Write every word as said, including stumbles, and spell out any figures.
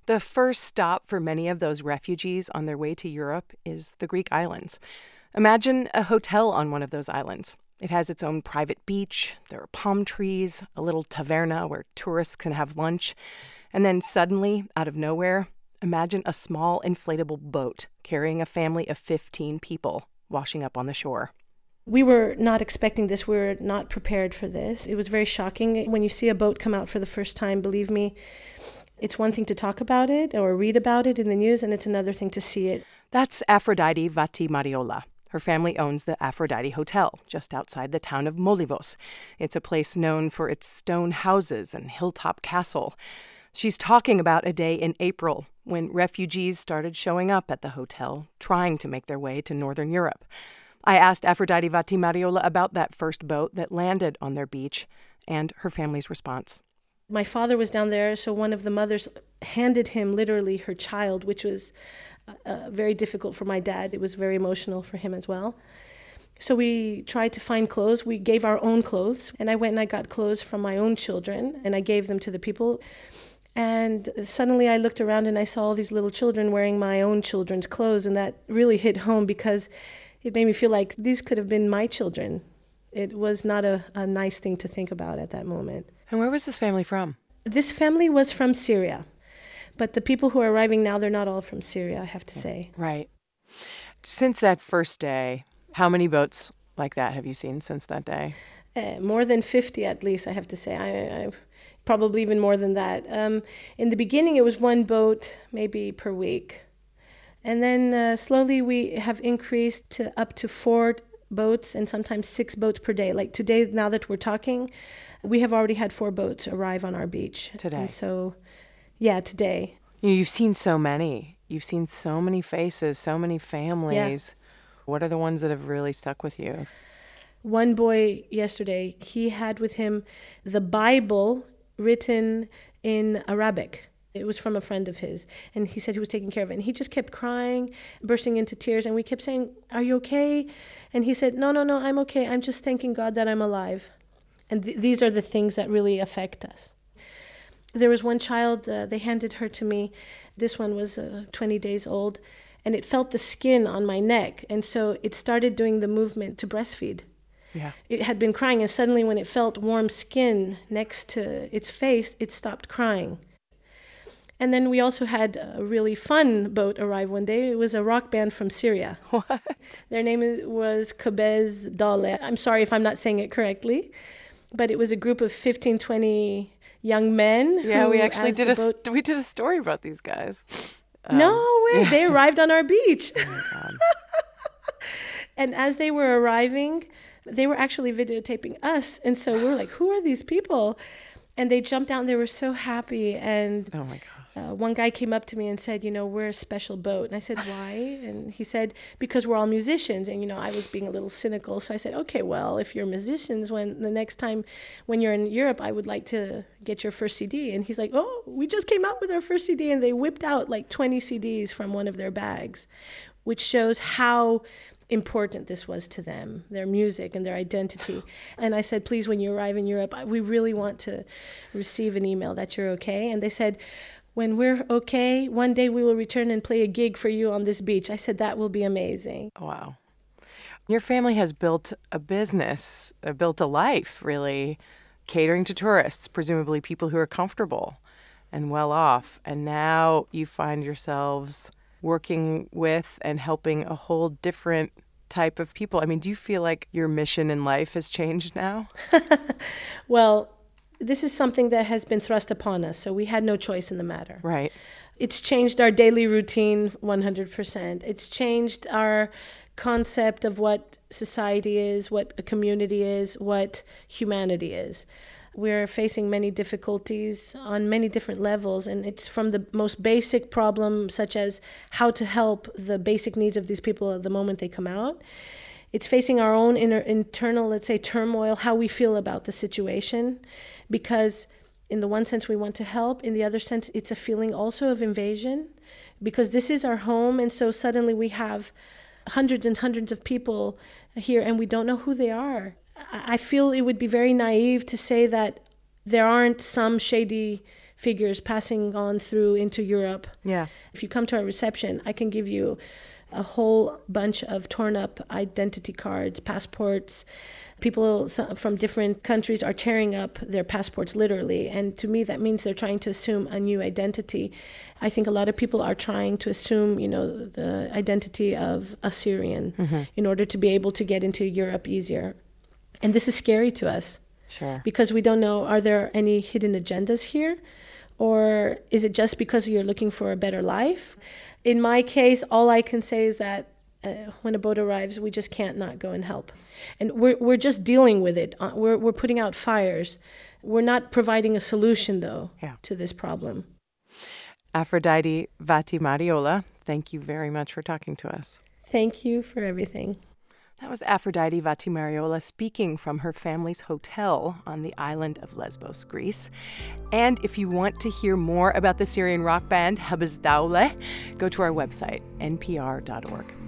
The first stop for many of those refugees on their way to Europe is the Greek islands. Imagine a hotel on one of those islands. It has its own private beach, there are palm trees, a little taverna where tourists can have lunch. And then suddenly, out of nowhere, imagine a small inflatable boat carrying a family of fifteen people washing up on the shore. We were not expecting this. We were not prepared for this. It was very shocking. When you see a boat come out for the first time, believe me, it's one thing to talk about it or read about it in the news, and it's another thing to see it. That's Aphrodite Vatimariola. Her family owns the Aphrodite Hotel just outside the town of Molivos. It's a place known for its stone houses and hilltop castle. She's talking about a day in April when refugees started showing up at the hotel, trying to make their way to Northern Europe. I asked Aphrodite Vatimariola about that first boat that landed on their beach and her family's response. My father was down there, so one of the mothers handed him literally her child, which was uh, very difficult for my dad. It was very emotional for him as well. So we tried to find clothes. We gave our own clothes, and I went and I got clothes from my own children, and I gave them to the people. And suddenly I looked around and I saw all these little children wearing my own children's clothes, and that really hit home because it made me feel like these could have been my children. It was not a, a nice thing to think about at that moment. And where was this family from? This family was from Syria. But the people who are arriving now, they're not all from Syria, I have to say. Right. Since that first day, how many boats like that have you seen since that day? Uh, more than fifty at least, I have to say. I, I probably even more than that. Um, in the beginning, it was one boat maybe per week. And then uh, slowly we have increased to up to four boats and sometimes six boats per day. Like today, now that we're talking, we have already had four boats arrive on our beach. Today. And so, yeah, today. You know, you've seen so many. You've seen so many faces, so many families. Yeah. What are the ones that have really stuck with you? One boy yesterday, he had with him the Bible written in Arabic. It was from a friend of his, and he said he was taking care of it. And he just kept crying, bursting into tears, and we kept saying, "Are you okay?" And he said, no, no, no, I'm okay. I'm just thanking God that I'm alive. And th- these are the things that really affect us. There was one child, uh, they handed her to me. This one was uh, twenty days old, and it felt the skin on my neck. And so it started doing the movement to breastfeed. Yeah. It had been crying, and suddenly when it felt warm skin next to its face, it stopped crying. And then we also had a really fun boat arrive one day. It was a rock band from Syria. What? Their name was Kobez Dale. I'm sorry if I'm not saying it correctly, but it was a group of fifteen, twenty young men. Yeah, who, we actually did a boat... we did a story about these guys. Um, no way! Yeah. They arrived on our beach. Oh my God. And as they were arriving, they were actually videotaping us, and so we were like, "Who are these people?" And they jumped out. And they were so happy. And oh my God. Uh, one guy came up to me and said, you know, we're a special boat. And I said, why? And he said, because we're all musicians. And, you know, I was being a little cynical. So I said, okay, well, if you're musicians, when the next time when you're in Europe, I would like to get your first C D. And he's like, oh, we just came out with our first C D. And they whipped out like twenty C Ds from one of their bags, which shows how important this was to them, their music and their identity. And I said, please, when you arrive in Europe, we really want to receive an email that you're okay. And they said, when we're okay, one day we will return and play a gig for you on this beach. I said, that will be amazing. Wow. Your family has built a business, uh, built a life, really, catering to tourists, presumably people who are comfortable and well off. And now you find yourselves working with and helping a whole different type of people. I mean, do you feel like your mission in life has changed now? Well, this is something that has been thrust upon us, so we had no choice in the matter. Right. It's changed our daily routine one hundred percent. It's changed our concept of what society is, what a community is, what humanity is. We're facing many difficulties on many different levels, and it's from the most basic problem, such as how to help the basic needs of these people at the moment they come out. It's facing our own inner, internal, let's say, turmoil, how we feel about the situation, because in the one sense we want to help, in the other sense it's a feeling also of invasion, because this is our home, and so suddenly we have hundreds and hundreds of people here, and we don't know who they are. I feel it would be very naive to say that there aren't some shady figures passing on through into Europe. Yeah. If you come to our reception, I can give you a whole bunch of torn up identity cards, passports. People from different countries are tearing up their passports literally. And to me, that means they're trying to assume a new identity. I think a lot of people are trying to assume, you know, the identity of a Syrian mm-hmm. in order to be able to get into Europe easier. And this is scary to us. Sure. Because we don't know, are there any hidden agendas here? Or is it just because you're looking for a better life? In my case, all I can say is that uh, when a boat arrives, we just can't not go and help. And we're we're just dealing with it. Uh, we're we're putting out fires. We're not providing a solution, though, yeah. to this problem. Aphrodite Vati Mariola, thank you very much for talking to us. Thank you for everything. That was Aphrodite Vati Mariola speaking from her family's hotel on the island of Lesbos, Greece. And if you want to hear more about the Syrian rock band Habez Daouleh, go to our website, n p r dot org.